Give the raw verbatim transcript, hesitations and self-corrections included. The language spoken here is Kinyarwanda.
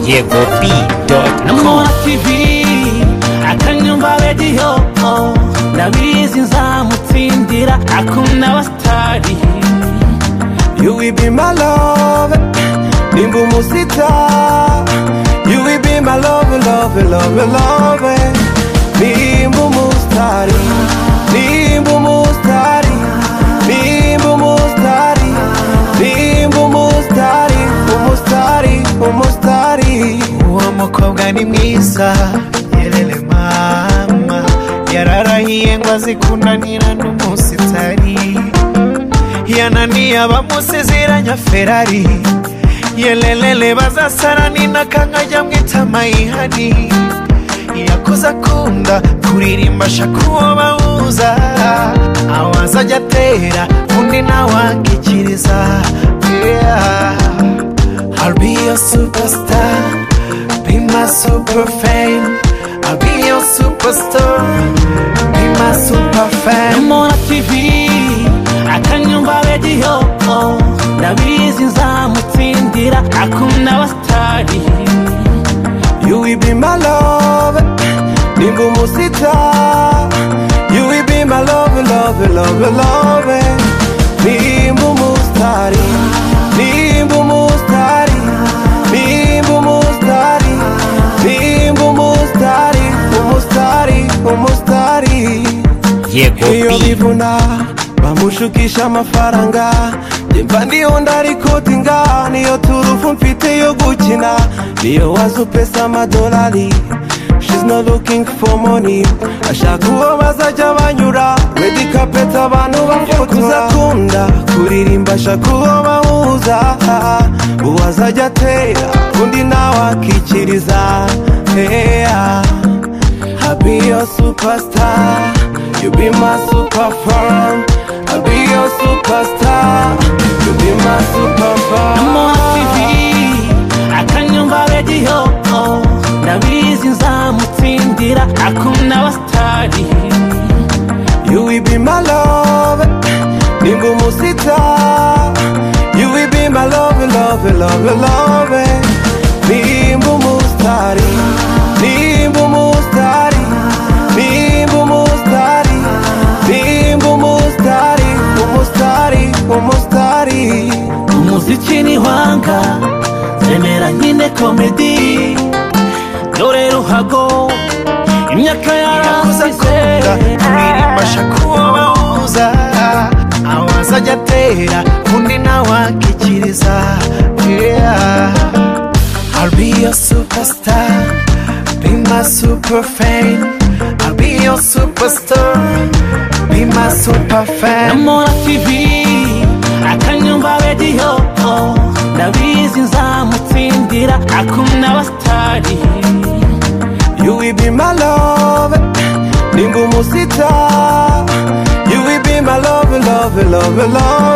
Yego B dot com T V akanyumva radio ndabizi nzamutsindira akuna bastari. You will be my love, nimba umusita. You will be my love, love, love, love. Nimba umustari, nimba umustari, nimba umustari, nimba umustari, umustari, umustari. Uwo mukobwa ni mwiza, yelele mama, yararahiye ngo azikundanira n'umusitari. Yananiye abamusezeranya Ferrari, yelelele bazasarani nakangajya mwita mayihani. Yakoze akunda kuririmba ashaka uwo bahuza, awaza ajya atera undi nawe akikiriza. Yeah, I'll be your superstar, be my super fame. I'll be your superstar, be my super fan. Mona T V akanyumva radio ndabizi nzamutsindira akuna bastari. You will be my love, nimba umusita. You will be my love, love, love, love. Nimba umustari, nimba umustari, nimba umustari, nimba umustari, umustari, umustari. Yego Iyo B bivuna bamushukisha amafaranga, jemba ndiyo ndarikotinga. Niyo turufu mfite yo gukina, niyo wazupesa amadolari. She's not looking for money, ashaka uwo bazajya banyura. Red carpet abantu bafotora, kuzakunda kuririmba ashaka uwo bahuza. Uwazajya atera undi nawe akikiriza. Yeah, I'll be your superstar, you be my super fan. I'll be your superstar, you be my super fan. Mona T V akanyumva radio ndabizi nzamutsindira akuna bastari. You will be my love, nimba umusita. You will be my love, love, love, love. Nimba umustari, nimba umustari, nimba umustari, nimba umustari, umustari, umustari. Umuziki ni wanga zemera nyine komedi, dore ruhago imyaka yarasize. Kuririmba ashaka uwo bahuza, awaza ajya atera undi nawe akikiriza. Yeah, I'll be your superstar, be my super fan. I'll be your superstar, be my super fan. Mona T V akanyumva radio ndabizi nzamutsindira akuna bastari. You will be my love, nimba umusita. You will be my love, love, love, love.